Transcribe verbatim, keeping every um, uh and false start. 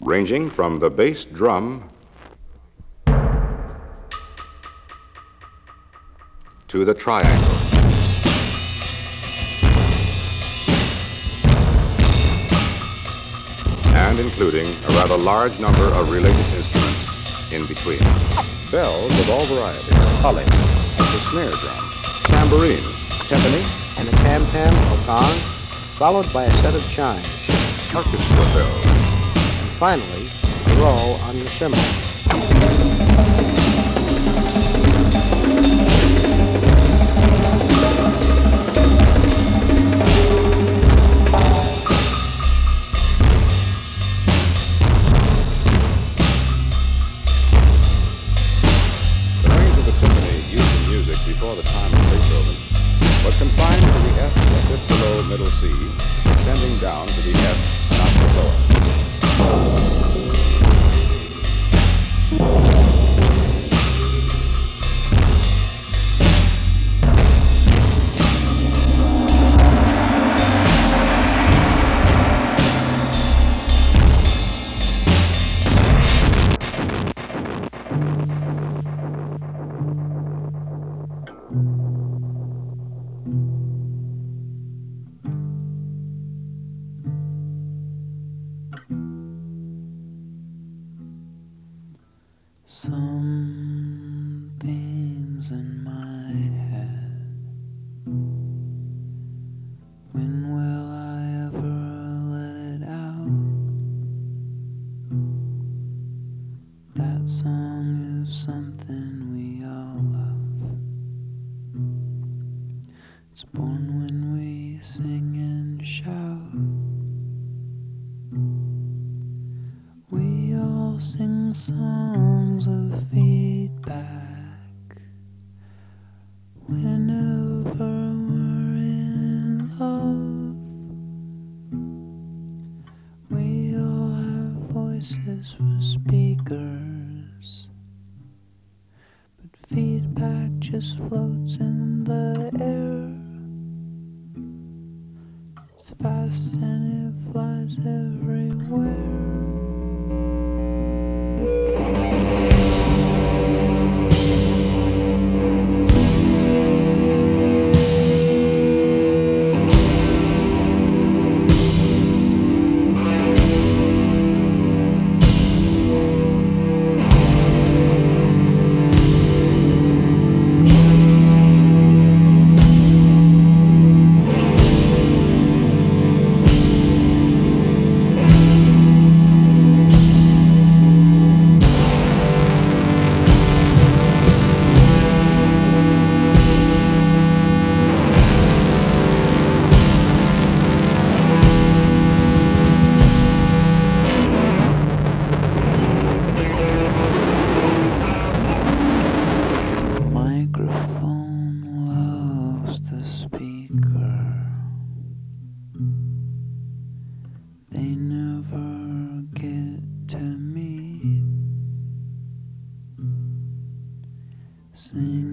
ranging from the bass drum to the triangle. And including a rather large number of related instruments in between. Bells of all varieties, holly, the snare drum, tambourine, timpani, and a tam-tam or gong, followed by a set of chimes, orchestra bells, and finally, a roll on the cymbal. Before the time of Beethoven, was confined to the F a fifth below middle C, extending down to the F an octave lower. Something's in my head. When will I ever let it out? That song is something we all love. It's born when we sing and shout. We all sing songs of feedback whenever we're in love. We all have voices for speakers, but feedback just floats in the air. It's fast and it flies everywhere. They never get to meet. Sing